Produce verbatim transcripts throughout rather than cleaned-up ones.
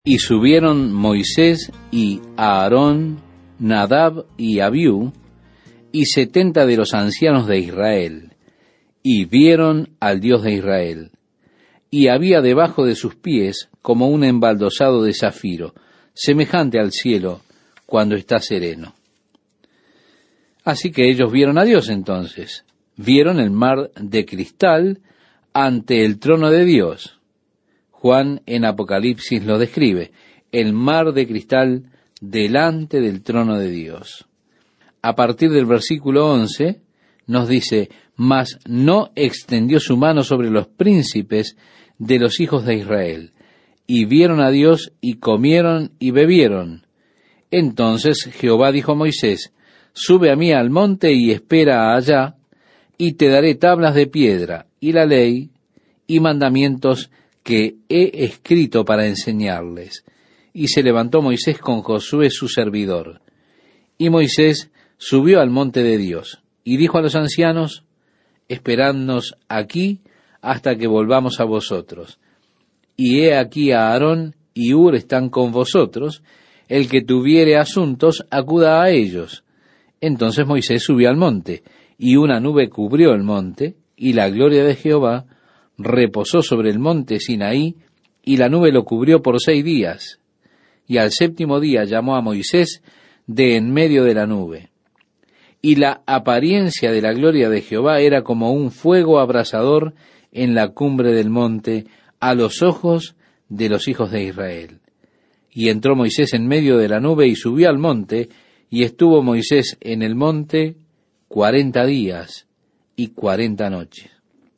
Y subieron Moisés y Aarón, Nadab y Abiú, y setenta de los ancianos de Israel, y vieron al Dios de Israel. Y había debajo de sus pies como un embaldosado de zafiro, semejante al cielo cuando está sereno. Así que ellos vieron a Dios entonces, vieron el mar de cristal ante el trono de Dios. Juan en Apocalipsis lo describe, el mar de cristal delante del trono de Dios. A partir del versículo once nos dice, mas no extendió su mano sobre los príncipes de los hijos de Israel, y vieron a Dios y comieron y bebieron. Entonces Jehová dijo a Moisés, sube a mí al monte y espera allá, y te daré tablas de piedra, y la ley, y mandamientos que he escrito para enseñarles. Y se levantó Moisés con Josué su servidor. Y Moisés subió al monte de Dios, y dijo a los ancianos, esperadnos aquí hasta que volvamos a vosotros. Y he aquí a Aarón y Hur están con vosotros, el que tuviere asuntos, acuda a ellos. Entonces Moisés subió al monte, y una nube cubrió el monte, y la gloria de Jehová reposó sobre el monte Sinaí, y la nube lo cubrió por seis días. Y al séptimo día llamó a Moisés de en medio de la nube. Y la apariencia de la gloria de Jehová era como un fuego abrasador en la cumbre del monte, a los ojos de los hijos de Israel. Y entró Moisés en medio de la nube y subió al monte, y estuvo Moisés en el monte cuarenta días y cuarenta noches.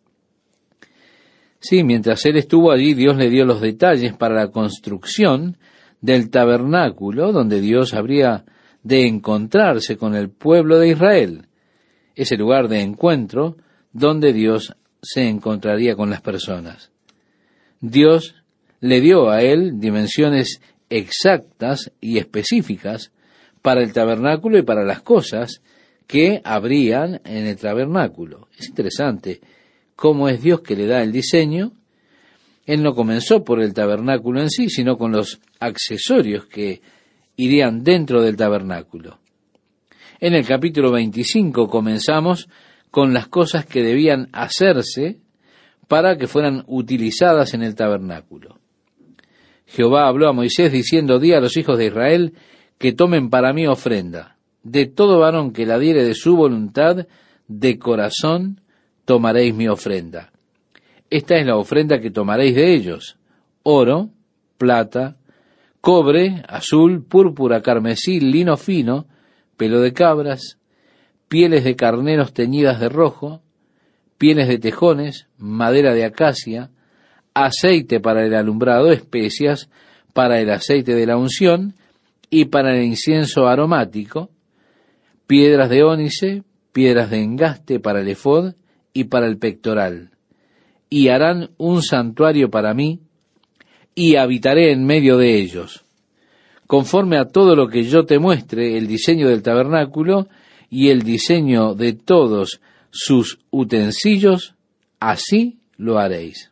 Sí, mientras él estuvo allí, Dios le dio los detalles para la construcción del tabernáculo, donde Dios habría de encontrarse con el pueblo de Israel, ese lugar de encuentro donde Dios se encontraría con las personas. Dios le dio a él dimensiones exactas y específicas para el tabernáculo y para las cosas que habrían en el tabernáculo. Es interesante cómo es Dios que le da el diseño. Él no comenzó por el tabernáculo en sí, sino con los accesorios que irían dentro del tabernáculo. En el capítulo veinticinco comenzamos con las cosas que debían hacerse para que fueran utilizadas en el tabernáculo. Jehová habló a Moisés diciendo, di a los hijos de Israel que tomen para mí ofrenda. De todo varón que la diere de su voluntad, de corazón, tomaréis mi ofrenda. Esta es la ofrenda que tomaréis de ellos: oro, plata, cobre, azul, púrpura, carmesí, lino fino, pelo de cabras, pieles de carneros teñidas de rojo, pieles de tejones, madera de acacia, aceite para el alumbrado, especias para el aceite de la unción y para el incienso aromático, piedras de ónice, piedras de engaste para el efod y para el pectoral. Y harán un santuario para mí, y habitaré en medio de ellos. Conforme a todo lo que yo te muestre, el diseño del tabernáculo y el diseño de todos sus utensilios, así lo haréis.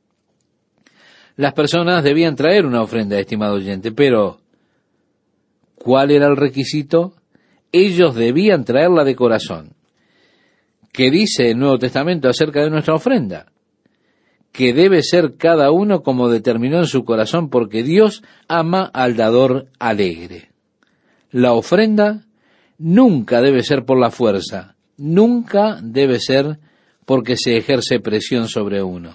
Las personas debían traer una ofrenda, estimado oyente, pero ¿cuál era el requisito? Ellos debían traerla de corazón. ¿Qué dice el Nuevo Testamento acerca de nuestra ofrenda? Que debe ser cada uno como determinó en su corazón, porque Dios ama al dador alegre. La ofrenda nunca debe ser por la fuerza, nunca debe ser porque se ejerce presión sobre uno.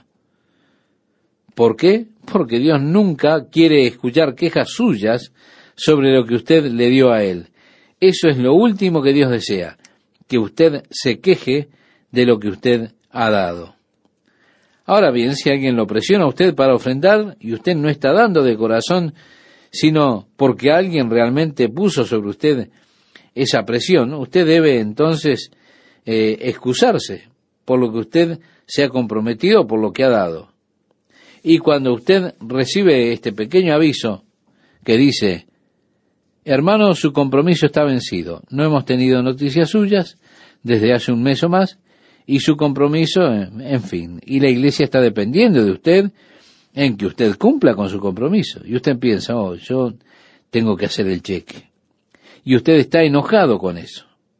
¿Por qué? Porque Dios nunca quiere escuchar quejas suyas sobre lo que usted le dio a Él. Eso es lo último que Dios desea, que usted se queje de lo que usted ha dado. Ahora bien, si alguien lo presiona a usted para ofrendar y usted no está dando de corazón, sino porque alguien realmente puso sobre usted esa presión, usted debe entonces eh, excusarse por lo que usted se ha comprometido, por lo que ha dado. Y cuando usted recibe este pequeño aviso que dice, hermano, su compromiso está vencido, no hemos tenido noticias suyas desde hace un mes o más, y su compromiso, en fin, y la iglesia está dependiendo de usted, en que usted cumpla con su compromiso. Y usted piensa, oh, yo tengo que hacer el cheque. Y usted está enojado con eso.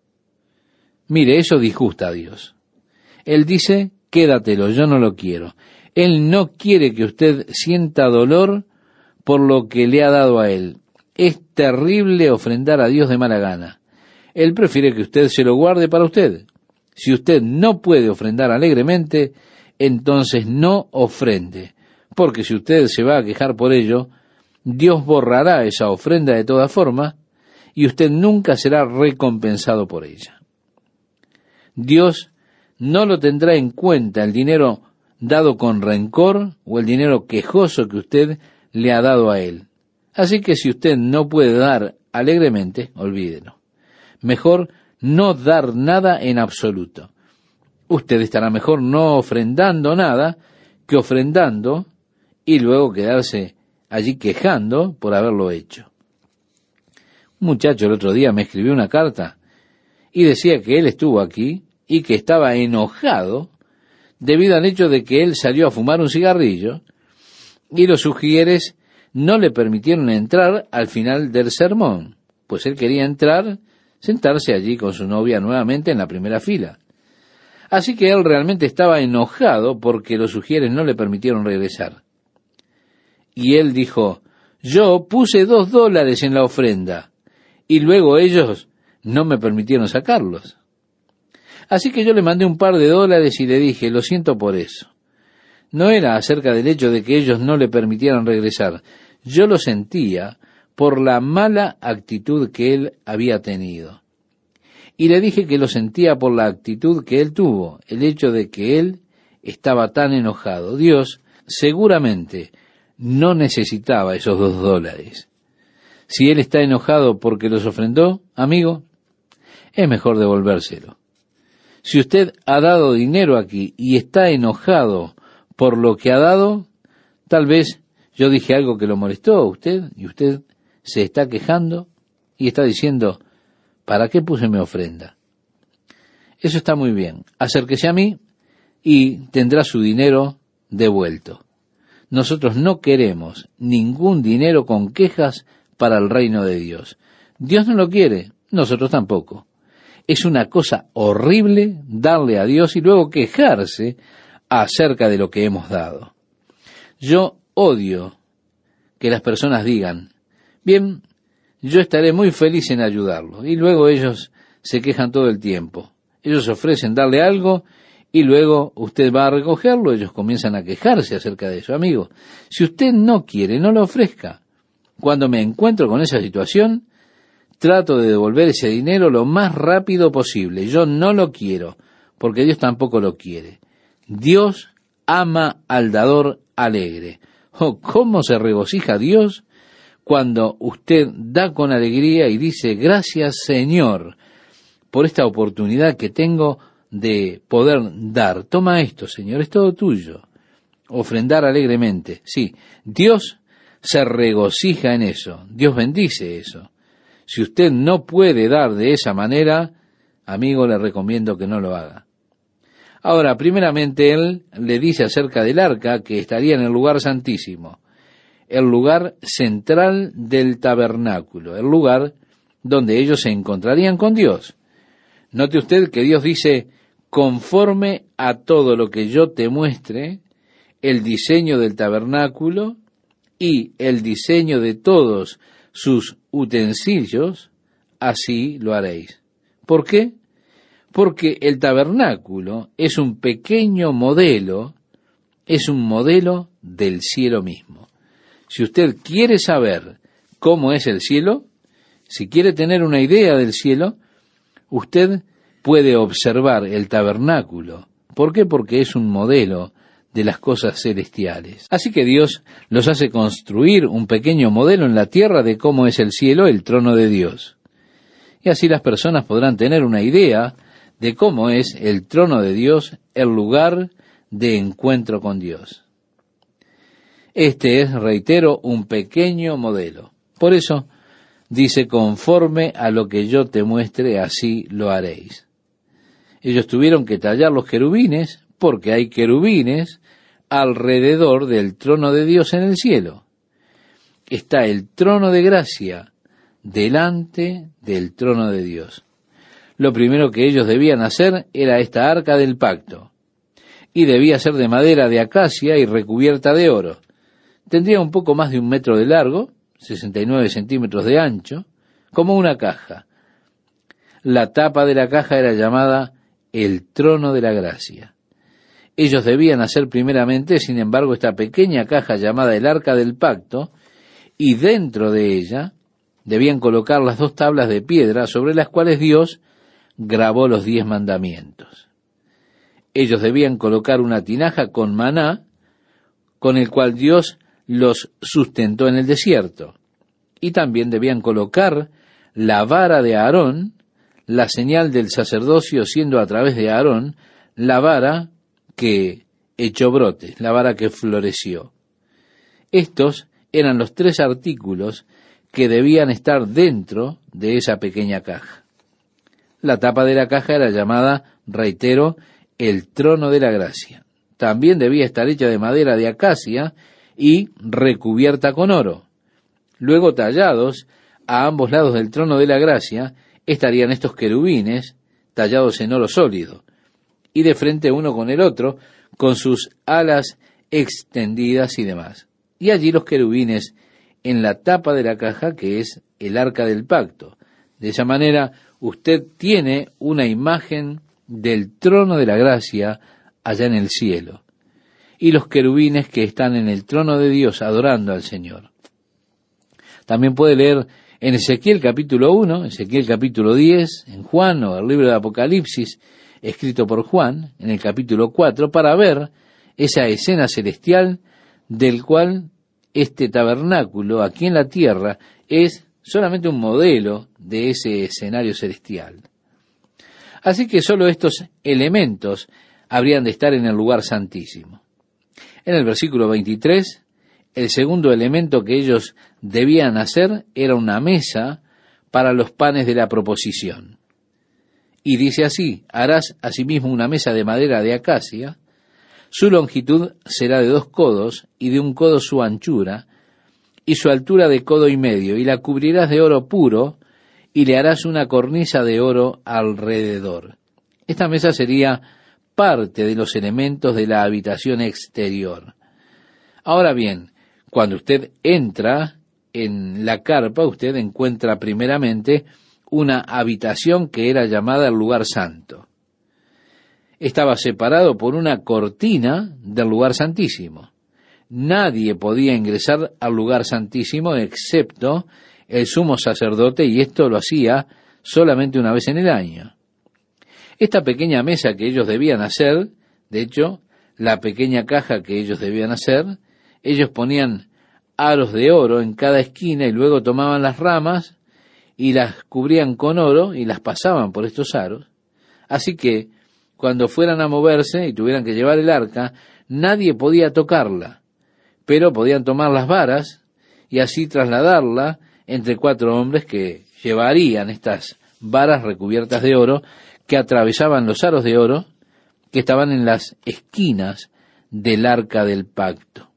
Mire, eso disgusta a Dios. Él dice, quédatelo, yo no lo quiero. Él no quiere que usted sienta dolor por lo que le ha dado a Él. Es terrible ofrendar a Dios de mala gana. Él prefiere que usted se lo guarde para usted. Si usted no puede ofrendar alegremente, entonces no ofrende. Porque si usted se va a quejar por ello, Dios borrará esa ofrenda de todas formas y usted nunca será recompensado por ella. Dios no lo tendrá en cuenta el dinero dado con rencor o el dinero quejoso que usted le ha dado a Él. Así que si usted no puede dar alegremente, olvídelo. Mejor no dar nada en absoluto. Usted estará mejor no ofrendando nada que ofrendando y luego quedarse allí quejando por haberlo hecho. Un muchacho el otro día me escribió una carta y decía que él estuvo aquí y que estaba enojado debido al hecho de que él salió a fumar un cigarrillo y los sugieres no le permitieron entrar al final del sermón, pues él quería entrar, sentarse allí con su novia nuevamente en la primera fila. Así que él realmente estaba enojado porque los sugieres no le permitieron regresar. Y él dijo, yo puse dos dólares en la ofrenda y luego ellos no me permitieron sacarlos. Así que yo le mandé un par de dólares y le dije, lo siento por eso. No era acerca del hecho de que ellos no le permitieran regresar. Yo lo sentía por la mala actitud que él había tenido. Y le dije que lo sentía por la actitud que él tuvo, el hecho de que él estaba tan enojado. Dios seguramente no necesitaba esos dos dólares. Si él está enojado porque los ofrendó, amigo, es mejor devolvérselo. Si usted ha dado dinero aquí y está enojado por lo que ha dado, tal vez yo dije algo que lo molestó a usted y usted se está quejando y está diciendo, ¿para qué puse mi ofrenda? Eso está muy bien. Acérquese a mí y tendrá su dinero devuelto. Nosotros no queremos ningún dinero con quejas para el reino de Dios. Dios no lo quiere, nosotros tampoco. Es una cosa horrible darle a Dios y luego quejarse acerca de lo que hemos dado. Yo odio que las personas digan, bien, yo estaré muy feliz en ayudarlo, y luego ellos se quejan todo el tiempo. Ellos ofrecen darle algo y luego usted va a recogerlo, ellos comienzan a quejarse acerca de eso. Amigo, si usted no quiere, no lo ofrezca. Cuando me encuentro con esa situación, trato de devolver ese dinero lo más rápido posible. Yo no lo quiero, porque Dios tampoco lo quiere. Dios ama al dador alegre. Oh, ¿cómo se regocija Dios cuando usted da con alegría y dice, gracias Señor, por esta oportunidad que tengo de poder dar? Toma esto, Señor, es todo tuyo. Ofrendar alegremente. Sí, Dios se regocija en eso. Dios bendice eso. Si usted no puede dar de esa manera, amigo, le recomiendo que no lo haga. Ahora, primeramente, él le dice acerca del arca que estaría en el lugar santísimo, el lugar central del tabernáculo, el lugar donde ellos se encontrarían con Dios. Note usted que Dios dice, conforme a todo lo que yo te muestre, el diseño del tabernáculo y el diseño de todos sus utensilios, así lo haréis. ¿Por qué? Porque el tabernáculo es un pequeño modelo, es un modelo del cielo mismo. Si usted quiere saber cómo es el cielo, si quiere tener una idea del cielo, usted puede observar el tabernáculo. ¿Por qué? Porque es un modelo de las cosas celestiales. Así que Dios los hace construir un pequeño modelo en la tierra de cómo es el cielo, el trono de Dios. Y así las personas podrán tener una idea de cómo es el trono de Dios, el lugar de encuentro con Dios. Este es, reitero, un pequeño modelo. Por eso dice, conforme a lo que yo te muestre, así lo haréis. Ellos tuvieron que tallar los querubines, porque hay querubines alrededor del trono de Dios en el cielo. Está el trono de gracia delante del trono de Dios. Lo primero que ellos debían hacer era esta arca del pacto, y debía ser de madera de acacia y recubierta de oro. Tendría un poco más de un metro de largo, sesenta y nueve centímetros de ancho, como una caja. La tapa de la caja era llamada el trono de la gracia. Ellos debían hacer primeramente, sin embargo, esta pequeña caja llamada el arca del pacto, y dentro de ella debían colocar las dos tablas de piedra sobre las cuales Dios grabó los diez mandamientos. Ellos debían colocar una tinaja con maná, con el cual Dios los sustentó en el desierto. Y también debían colocar la vara de Aarón, la señal del sacerdocio siendo a través de Aarón, la vara que echó brotes, la vara que floreció. Estos eran los tres artículos que debían estar dentro de esa pequeña caja. La tapa de la caja era llamada, reitero, el trono de la gracia. También debía estar hecha de madera de acacia y recubierta con oro. Luego, tallados a ambos lados del trono de la gracia, estarían estos querubines tallados en oro sólido, y de frente uno con el otro, con sus alas extendidas y demás. Y allí los querubines en la tapa de la caja, que es el arca del pacto. De esa manera, usted tiene una imagen del trono de la gracia allá en el cielo, y los querubines que están en el trono de Dios adorando al Señor. También puede leer en Ezequiel capítulo uno, Ezequiel capítulo diez, en Juan o el libro de Apocalipsis, escrito por Juan, en el capítulo cuatro, para ver esa escena celestial del cual este tabernáculo aquí en la tierra es solamente un modelo de ese escenario celestial. Así que solo estos elementos habrían de estar en el lugar santísimo. En el versículo veintitrés, el segundo elemento que ellos debían hacer era una mesa para los panes de la proposición. Y dice así: harás asimismo una mesa de madera de acacia, su longitud será de dos codos, y de un codo su anchura, y su altura de codo y medio, y la cubrirás de oro puro, y le harás una cornisa de oro alrededor. Esta mesa sería parte de los elementos de la habitación exterior. Ahora bien, cuando usted entra en la carpa, usted encuentra primeramente una habitación que era llamada el lugar santo. Estaba separado por una cortina del lugar santísimo. Nadie podía ingresar al lugar santísimo excepto el sumo sacerdote, y esto lo hacía solamente una vez en el año. Esta pequeña mesa que ellos debían hacer, de hecho, la pequeña caja que ellos debían hacer, ellos ponían aros de oro en cada esquina y luego tomaban las ramas y las cubrían con oro y las pasaban por estos aros. Así que cuando fueran a moverse y tuvieran que llevar el arca, nadie podía tocarla, pero podían tomar las varas y así trasladarla entre cuatro hombres que llevarían estas varas recubiertas de oro que atravesaban los aros de oro que estaban en las esquinas del arca del pacto.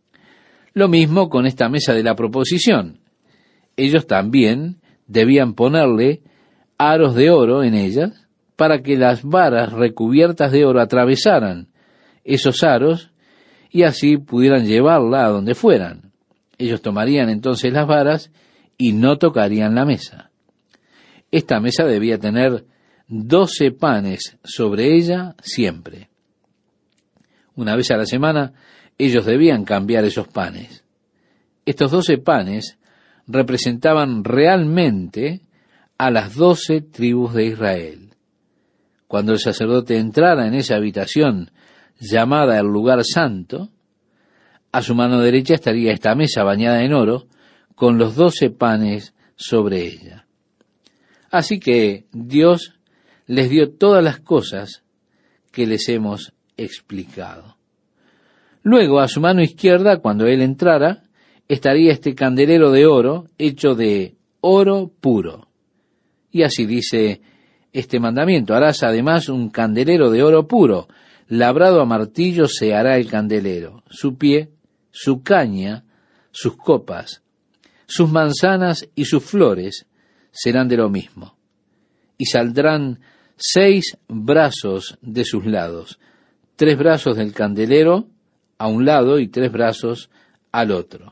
Lo mismo con esta mesa de la proposición. Ellos también debían ponerle aros de oro en ellas para que las varas recubiertas de oro atravesaran esos aros y así pudieran llevarla a donde fueran. Ellos tomarían entonces las varas y no tocarían la mesa. Esta mesa debía tener doce panes sobre ella siempre. Una vez a la semana, ellos debían cambiar esos panes. Estos doce panes representaban realmente a las doce tribus de Israel. Cuando el sacerdote entrara en esa habitación llamada el lugar santo, a su mano derecha estaría esta mesa bañada en oro con los doce panes sobre ella. Así que Dios les dio todas las cosas que les hemos explicado. Luego, a su mano izquierda, cuando él entrara, estaría este candelero de oro hecho de oro puro. Y así dice este mandamiento: harás además un candelero de oro puro. labrado a martillo se hará el candelero, su pie, su caña, sus copas, sus manzanas y sus flores serán de lo mismo. Y saldrán seis brazos de sus lados, tres brazos del candelero a un lado y tres brazos al otro.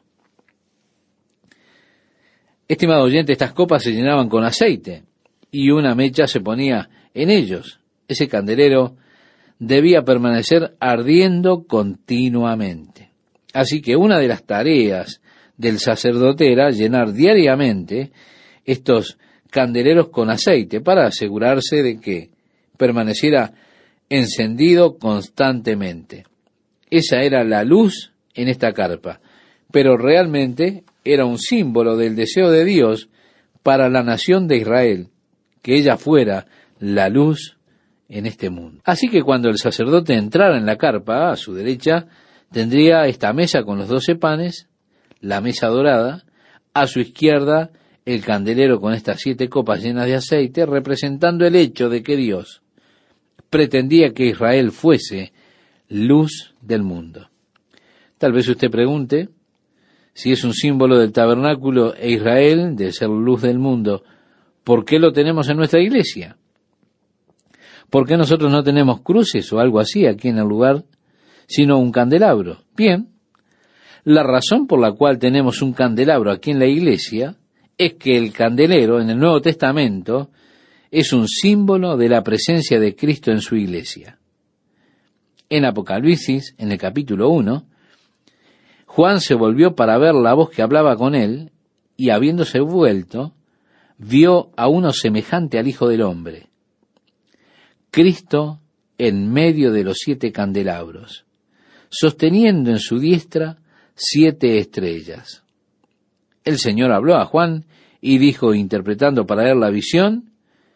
Estimado oyente, estas copas se llenaban con aceite y una mecha se ponía en ellos. Ese candelero debía permanecer ardiendo continuamente. Así que una de las tareas del sacerdote era llenar diariamente estos candeleros con aceite para asegurarse de que permaneciera encendido constantemente. Esa era la luz en esta carpa, pero realmente era un símbolo del deseo de Dios para la nación de Israel, que ella fuera la luz en este mundo. Así que cuando el sacerdote entrara en la carpa, a su derecha tendría esta mesa con los doce panes, la mesa dorada, a su izquierda el candelero con estas siete copas llenas de aceite, representando el hecho de que Dios pretendía que Israel fuese luz del mundo. Tal vez usted pregunte, si es un símbolo del tabernáculo e Israel, de ser luz del mundo, ¿por qué lo tenemos en nuestra iglesia? ¿Por qué nosotros no tenemos cruces o algo así aquí en el lugar, sino un candelabro? Bien, la razón por la cual tenemos un candelabro aquí en la iglesia es que el candelero en el Nuevo Testamento es un símbolo de la presencia de Cristo en su iglesia. En Apocalipsis, en el capítulo uno, Juan se volvió para ver la voz que hablaba con él, y habiéndose vuelto, vio a uno semejante al Hijo del Hombre, Cristo en medio de los siete candelabros, sosteniendo en su diestra siete estrellas. El Señor habló a Juan y dijo, interpretando para él la visión,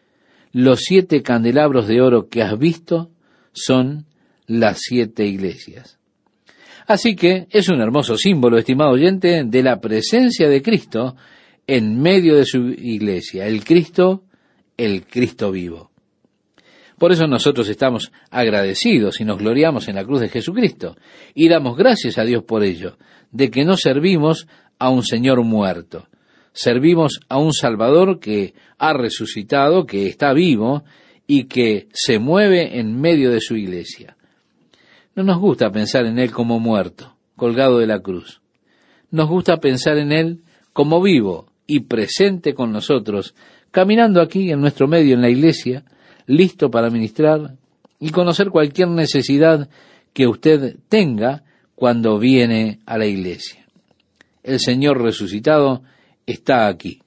los siete candelabros de oro que has visto son las siete iglesias. Así que es un hermoso símbolo, estimado oyente, de la presencia de Cristo en medio de su iglesia, el Cristo, el Cristo vivo. Por eso nosotros estamos agradecidos y nos gloriamos en la cruz de Jesucristo y damos gracias a Dios por ello, de que no servimos a un Señor muerto, servimos a un Salvador que ha resucitado, que está vivo y que se mueve en medio de su iglesia. No nos gusta pensar en Él como muerto, colgado de la cruz. Nos gusta pensar en Él como vivo y presente con nosotros, caminando aquí en nuestro medio en la iglesia, listo para ministrar y conocer cualquier necesidad que usted tenga cuando viene a la iglesia. El Señor resucitado está aquí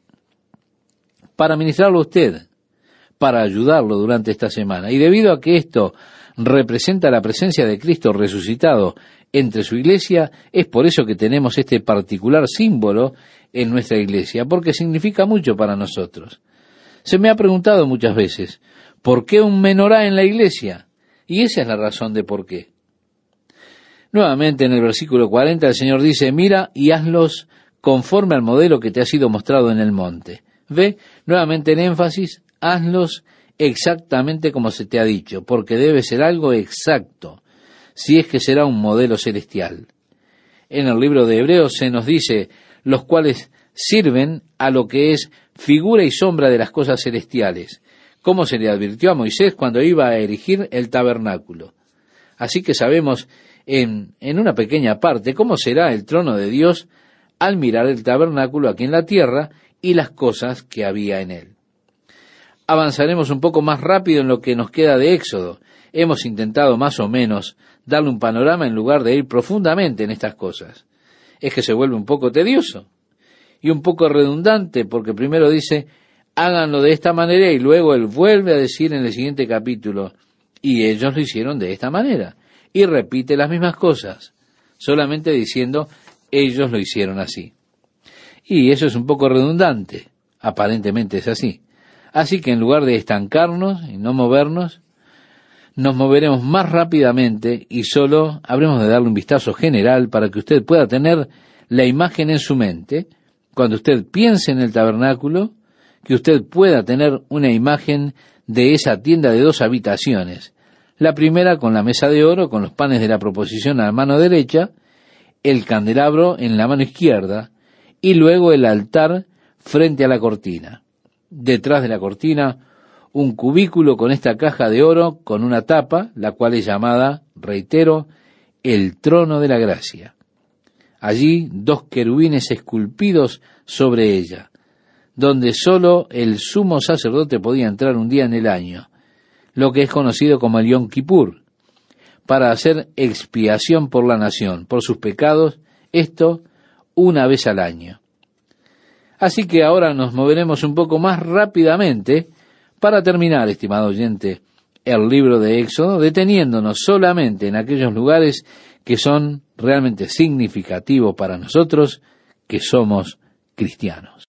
para ministrarlo a usted, para ayudarlo durante esta semana. Y debido a que esto representa la presencia de Cristo resucitado entre su iglesia, es por eso que tenemos este particular símbolo en nuestra iglesia, porque significa mucho para nosotros. Se me ha preguntado muchas veces, ¿por qué un menorá en la iglesia? Y esa es la razón de por qué. Nuevamente en el versículo cuarenta el Señor dice, mira y hazlos conforme al modelo que te ha sido mostrado en el monte. Ve, nuevamente en énfasis, hazlos exactamente como se te ha dicho, porque debe ser algo exacto, si es que será un modelo celestial. En el libro de Hebreos se nos dice, los cuales sirven a lo que es figura y sombra de las cosas celestiales, como se le advirtió a Moisés cuando iba a erigir el tabernáculo. Así que sabemos en, en una pequeña parte cómo será el trono de Dios al mirar el tabernáculo aquí en la tierra y las cosas que había en él. Avanzaremos un poco más rápido en lo que nos queda de Éxodo. Hemos intentado más o menos darle un panorama en lugar de ir profundamente en estas cosas. Es que se vuelve un poco tedioso y un poco redundante, porque primero dice, háganlo de esta manera, y luego él vuelve a decir en el siguiente capítulo, y ellos lo hicieron de esta manera, y repite las mismas cosas, solamente diciendo, ellos lo hicieron así. Y eso es un poco redundante, aparentemente es así. Así que en lugar de estancarnos y no movernos, nos moveremos más rápidamente y solo habremos de darle un vistazo general para que usted pueda tener la imagen en su mente. Cuando usted piense en el tabernáculo, que usted pueda tener una imagen de esa tienda de dos habitaciones, La primera con la mesa de oro, con los panes de la proposición a la mano derecha, el candelabro en la mano izquierda, y luego el altar frente a la cortina. Detrás de la cortina, un cubículo con esta caja de oro con una tapa, la cual es llamada, reitero, el trono de la gracia. Allí dos querubines esculpidos sobre ella, donde sólo el sumo sacerdote podía entrar un día en el año, lo que es conocido como el Yom Kippur, para hacer expiación por la nación, por sus pecados, esto una vez al año. Así que ahora nos moveremos un poco más rápidamente para terminar, estimado oyente, el libro de Éxodo, deteniéndonos solamente en aquellos lugares que son realmente significativos para nosotros, que somos cristianos.